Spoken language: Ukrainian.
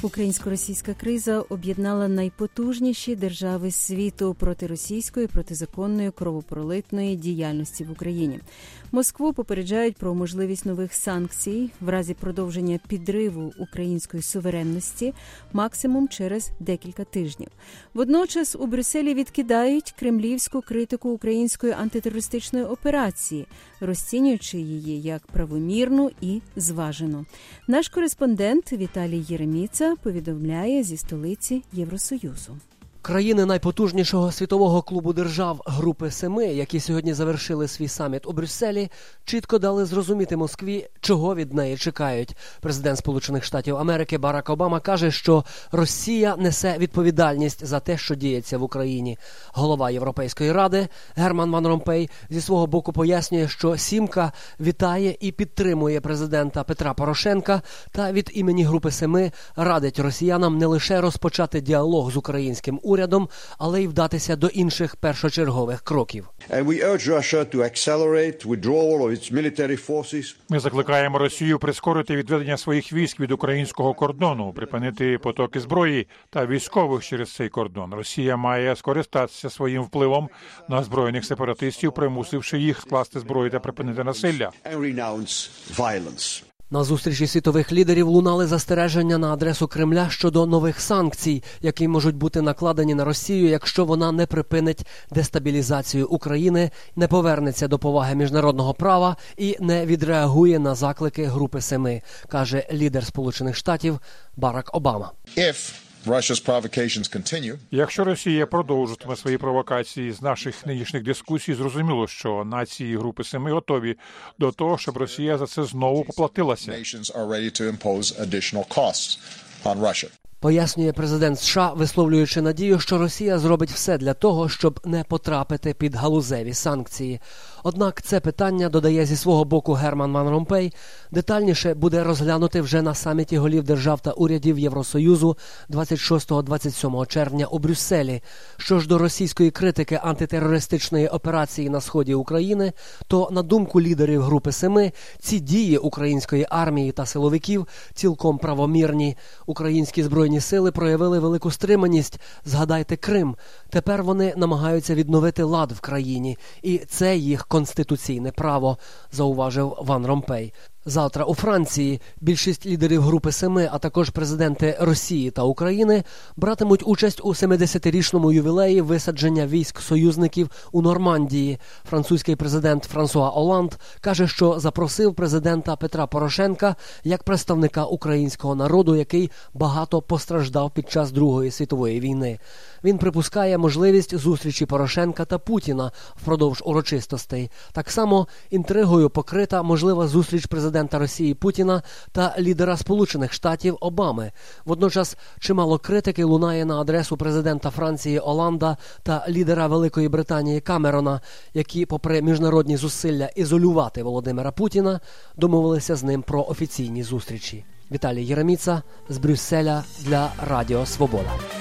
Українсько-російська криза об'єднала найпотужніші держави світу проти російської протизаконної кровопролитної діяльності в Україні. Москву попереджають про можливість нових санкцій в разі продовження підриву української суверенності максимум через декілька тижнів. Водночас у Брюсселі відкидають кремлівську критику української антитерористичної операції, розцінюючи її як правомірну і зважену. Наш кореспондент Віталій Єреміца повідомляє зі столиці Євросоюзу. Країни найпотужнішого світового клубу держав Групи Семи, які сьогодні завершили свій саміт у Брюсселі, чітко дали зрозуміти Москві, чого від неї чекають. Президент Сполучених Штатів Америки Барак Обама каже, що Росія несе відповідальність за те, що діється в Україні. Голова Європейської ради Герман Ван Ромпей зі свого боку пояснює, що «Сімка» вітає і підтримує президента Петра Порошенка та від імені Групи Семи радить росіянам не лише розпочати діалог з українським урядом, але й вдатися до інших першочергових кроків. Ми закликаємо Росію прискорити відведення своїх військ від українського кордону, припинити потоки зброї та військових через цей кордон. Росія має скористатися своїм впливом на збройних сепаратистів, примусивши їх скласти зброю та припинити насилля. На зустрічі світових лідерів лунали застереження на адресу Кремля щодо нових санкцій, які можуть бути накладені на Росію, якщо вона не припинить дестабілізацію України, не повернеться до поваги міжнародного права і не відреагує на заклики Групи Семи, каже лідер Сполучених Штатів Барак Обама. Якщо Росія продовжуватиме свої провокації з наших нинішніх дискусій, зрозуміло, що нації Групи Семи готові до того, щоб Росія за це знову поплатилася. Пояснює президент США, висловлюючи надію, що Росія зробить все для того, щоб не потрапити під галузеві санкції. Однак це питання, додає зі свого боку Герман Ван Ромпей, детальніше буде розглянути вже на саміті голів держав та урядів Євросоюзу 26-27 червня у Брюсселі. Що ж до російської критики антитерористичної операції на сході України, то, на думку лідерів Групи Семи, ці дії української армії та силовиків цілком правомірні. Українські збройні сили проявили велику стриманість. Згадайте Крим. Тепер вони намагаються відновити лад в країні. І це їх конституційне право, зауважив Ван Ромпей. Завтра у Франції більшість лідерів Групи Семи, а також президенти Росії та України братимуть участь у 70-річному ювілеї висадження військ союзників у Нормандії. Французький президент Франсуа Оланд каже, що запросив президента Петра Порошенка як представника українського народу, який багато постраждав під час Другої світової війни. Він припускає можливість зустрічі Порошенка та Путіна впродовж урочистостей. Так само інтригою покрита можлива зустріч президента Росії Путіна та лідера Сполучених Штатів Обами. Водночас чимало критики лунає на адресу президента Франції Оланда та лідера Великої Британії Камерона, які, попри міжнародні зусилля ізолювати Володимира Путіна, домовилися з ним про офіційні зустрічі. Віталій Єреміца з Брюсселя для Радіо Свобода.